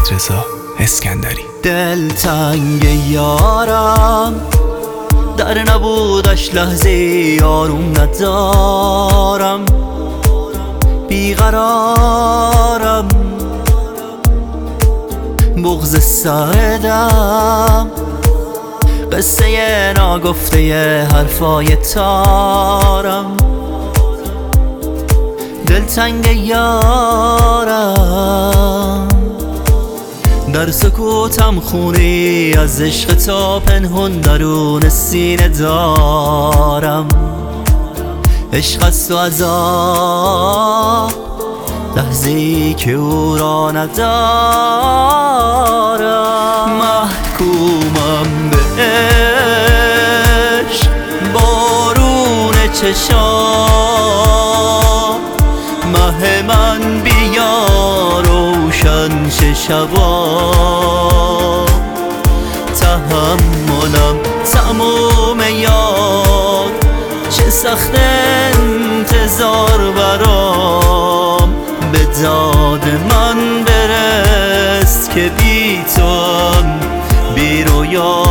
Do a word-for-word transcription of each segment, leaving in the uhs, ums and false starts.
محمدرضا اسکندری. دلتنگ یارم، در نبودش لحظه آروم ندارم، بیقرارم، بغض سردم، قصه ناگفته حرفای تارم. دلتنگ یارم، در سکوتم خونی از عشق تا پنهون درون سینه دارم. عشق است و عذاب لحظه‌ای که او را ندارم. محکومم به عشق، بارون چشام، مه من بیا روشن شه شبا. تحملم تموم یاد، چه سخت انتظار برام. به داد من برس که بی توام بی رویا.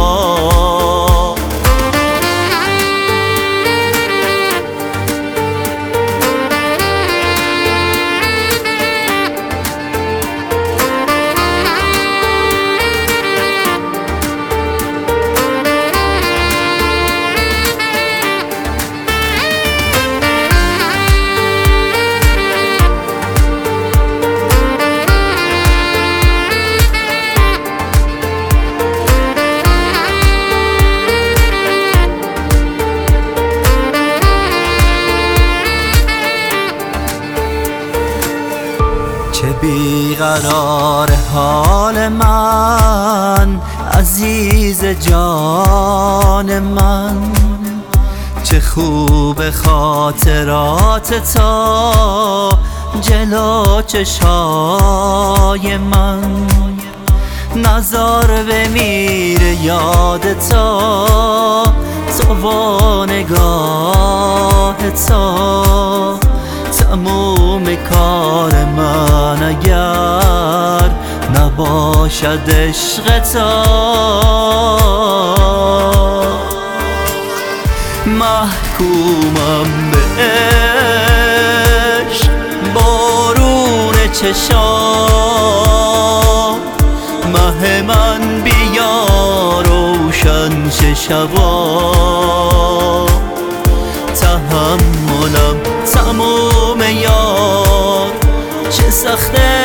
چه بیقرار حال من، عزیز جان من. چه خوب خاطرات تا جلو چشای من. نظر بمیر یاد تا تو و نگاه تا. تموم کار من اگر نباشد عشق تا. محکومم به عشق، بارون چشام، مه من بیا روشن شه شبا. تحملم تموم یاد، چه سخته